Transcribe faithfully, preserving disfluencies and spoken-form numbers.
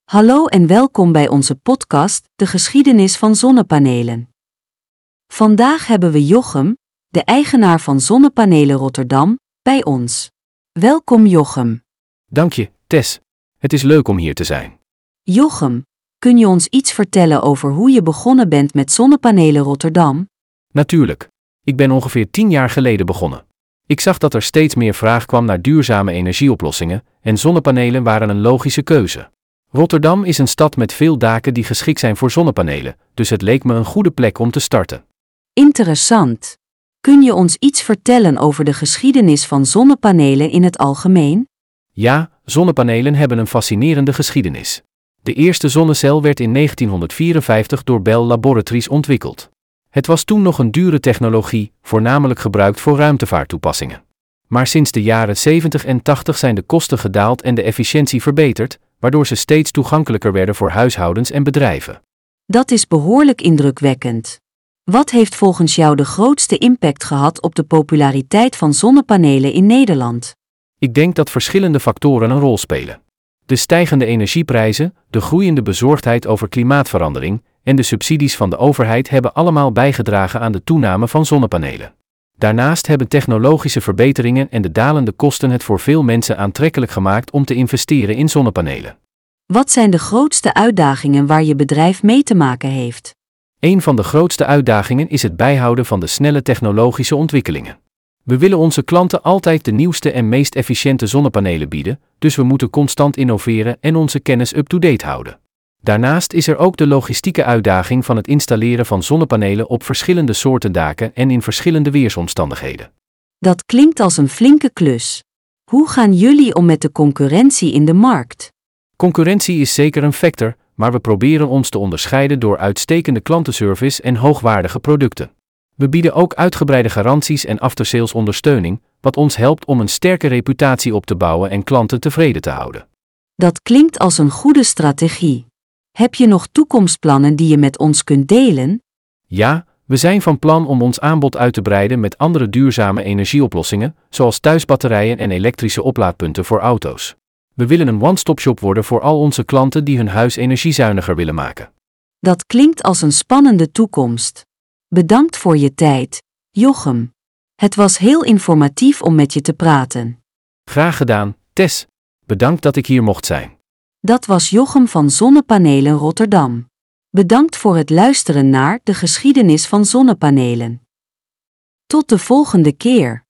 Hallo en welkom bij onze podcast, De geschiedenis van zonnepanelen. Vandaag hebben we Jochem, de eigenaar van Zonnepanelen Rotterdam, bij ons. Welkom Jochem. Dank je, Tess. Het is leuk om hier te zijn. Jochem, kun je ons iets vertellen over hoe je begonnen bent met Zonnepanelen Rotterdam? Natuurlijk. Ik ben ongeveer tien jaar geleden begonnen. Ik zag dat er steeds meer vraag kwam naar duurzame energieoplossingen en zonnepanelen waren een logische keuze. Rotterdam is een stad met veel daken die geschikt zijn voor zonnepanelen, dus het leek me een goede plek om te starten. Interessant. Kun je ons iets vertellen over de geschiedenis van zonnepanelen in het algemeen? Ja, zonnepanelen hebben een fascinerende geschiedenis. De eerste zonnecel werd in negentienhonderdvierenvijftig door Bell Laboratories ontwikkeld. Het was toen nog een dure technologie, voornamelijk gebruikt voor ruimtevaarttoepassingen. Maar sinds de jaren zeventig en tachtig zijn de kosten gedaald en de efficiëntie verbeterd, waardoor ze steeds toegankelijker werden voor huishoudens en bedrijven. Dat is behoorlijk indrukwekkend. Wat heeft volgens jou de grootste impact gehad op de populariteit van zonnepanelen in Nederland? Ik denk dat verschillende factoren een rol spelen. De stijgende energieprijzen, de groeiende bezorgdheid over klimaatverandering en de subsidies van de overheid hebben allemaal bijgedragen aan de toename van zonnepanelen. Daarnaast hebben technologische verbeteringen en de dalende kosten het voor veel mensen aantrekkelijk gemaakt om te investeren in zonnepanelen. Wat zijn de grootste uitdagingen waar je bedrijf mee te maken heeft? Een van de grootste uitdagingen is het bijhouden van de snelle technologische ontwikkelingen. We willen onze klanten altijd de nieuwste en meest efficiënte zonnepanelen bieden, dus we moeten constant innoveren en onze kennis up-to-date houden. Daarnaast is er ook de logistieke uitdaging van het installeren van zonnepanelen op verschillende soorten daken en in verschillende weersomstandigheden. Dat klinkt als een flinke klus. Hoe gaan jullie om met de concurrentie in de markt? Concurrentie is zeker een factor, maar we proberen ons te onderscheiden door uitstekende klantenservice en hoogwaardige producten. We bieden ook uitgebreide garanties en aftersales ondersteuning, wat ons helpt om een sterke reputatie op te bouwen en klanten tevreden te houden. Dat klinkt als een goede strategie. Heb je nog toekomstplannen die je met ons kunt delen? Ja, we zijn van plan om ons aanbod uit te breiden met andere duurzame energieoplossingen, zoals thuisbatterijen en elektrische oplaadpunten voor auto's. We willen een one-stop-shop worden voor al onze klanten die hun huis energiezuiniger willen maken. Dat klinkt als een spannende toekomst. Bedankt voor je tijd, Jochem. Het was heel informatief om met je te praten. Graag gedaan, Tess. Bedankt dat ik hier mocht zijn. Dat was Jochem van Zonnepanelen Rotterdam. Bedankt voor het luisteren naar de geschiedenis van zonnepanelen. Tot de volgende keer.